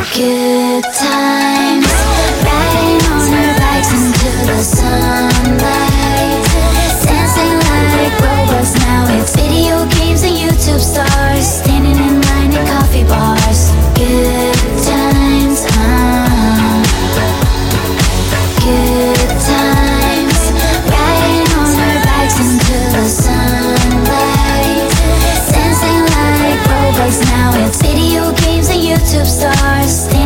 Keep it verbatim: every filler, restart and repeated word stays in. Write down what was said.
Good times, riding on our bikes into the sunlight, dancing like robots. Now it's video games and YouTube stars, standing in line at coffee bars. Good times, uh. Good times, riding on our bikes into the sunlight, dancing like robots. Now it's video games and YouTube stars.